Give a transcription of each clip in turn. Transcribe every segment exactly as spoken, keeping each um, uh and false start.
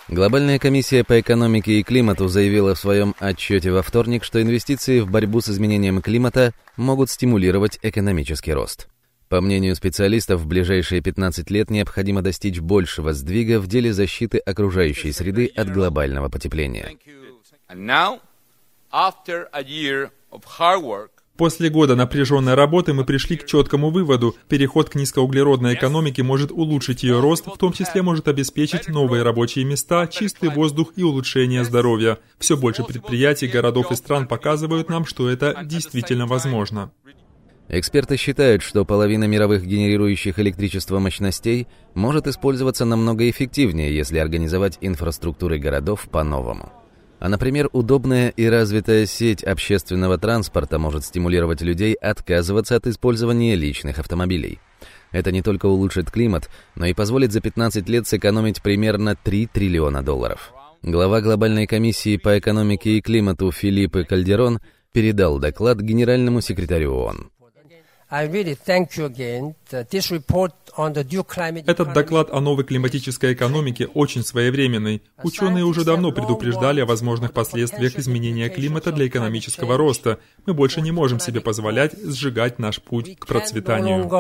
Глобальная комиссия по экономике и климату заявила в своем отчете во вторник, что инвестиции в борьбу с изменением климата могут стимулировать экономический рост. По мнению специалистов, в ближайшие пятнадцать лет необходимо достичь большего сдвига в деле защиты окружающей среды от глобального потепления. После года напряженной работы мы пришли к четкому выводу. Переход к низкоуглеродной экономике может улучшить ее рост, в том числе может обеспечить новые рабочие места, чистый воздух и улучшение здоровья. Все больше предприятий, городов и стран показывают нам, что это действительно возможно. Эксперты считают, что половина мировых генерирующих электричество мощностей может использоваться намного эффективнее, если организовать инфраструктуры городов по-новому. А, например, удобная и развитая сеть общественного транспорта может стимулировать людей отказываться от использования личных автомобилей. Это не только улучшит климат, но и позволит за пятнадцать лет сэкономить примерно три триллиона долларов. Глава Глобальной комиссии по экономике и климату Филиппе Кальдерон передал доклад генеральному секретарю ООН. Этот доклад о новой климатической экономике очень своевременный. Ученые уже давно предупреждали о возможных последствиях изменения климата для экономического роста. Мы больше не можем себе позволять сжигать наш путь к процветанию.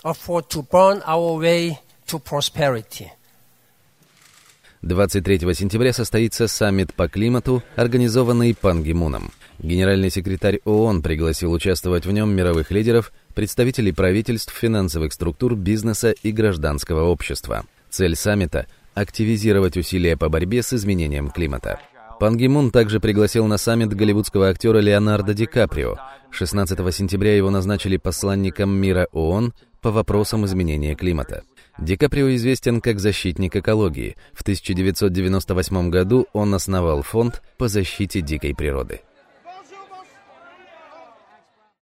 двадцать третьего сентября состоится саммит по климату, организованный Пан Ги Муном. Генеральный секретарь ООН пригласил участвовать в нем мировых лидеров, представителей правительств, финансовых структур, бизнеса и гражданского общества. Цель саммита – активизировать усилия по борьбе с изменением климата. Пан Ги Мун также пригласил на саммит голливудского актера Леонардо Ди Каприо. шестнадцатого сентября его назначили посланником мира ООН по вопросам изменения климата. Ди Каприо известен как защитник экологии. В тысяча девятьсот девяносто восьмом году он основал фонд по защите дикой природы.